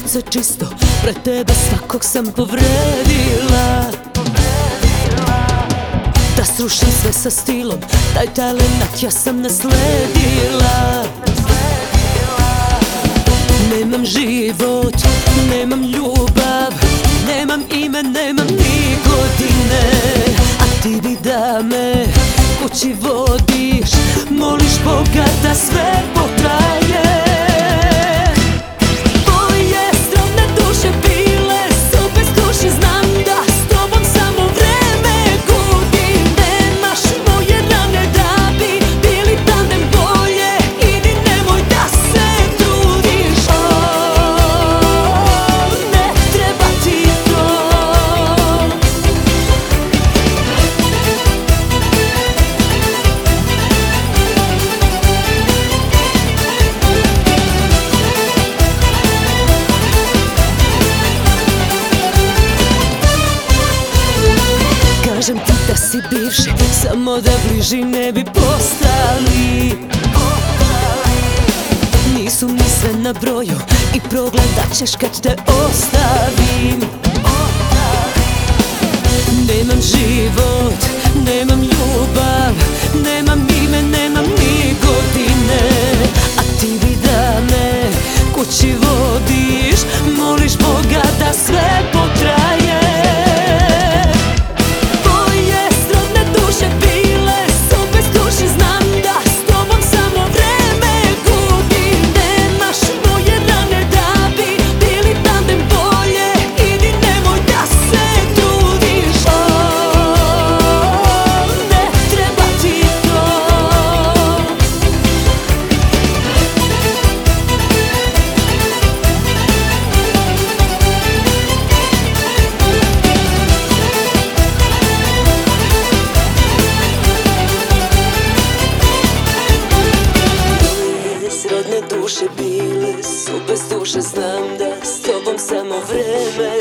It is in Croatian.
srce čisto, pred tebe svakog sam povredila. Da srušim sve sa stilom, taj talenat ja sam nasledila. Nemam život, nemam ljubav, nemam ime, nemam ni godine. A ti bi da me kući vodiš, moliš Boga da sve potraje. Moje srodne duše bile su bez duše, znam da s tobom samo vreme gudi. Nemaš moje rane da bi bili tandem bolje, idi nemoj da se trudiš. Ne treba ti to. Kažem ti da si bivši, samo da bliži ne bi postali. Nisu mi sve na broju i progledat ćeš kad te ostavim. Nemam život, nemam ljubav, nemam ime, nemam ni godine. A ti bi da me kući vodiš, moliš Boga da sve potraje. Srodne duše bile su bez duše, znam da s tobom samo vreme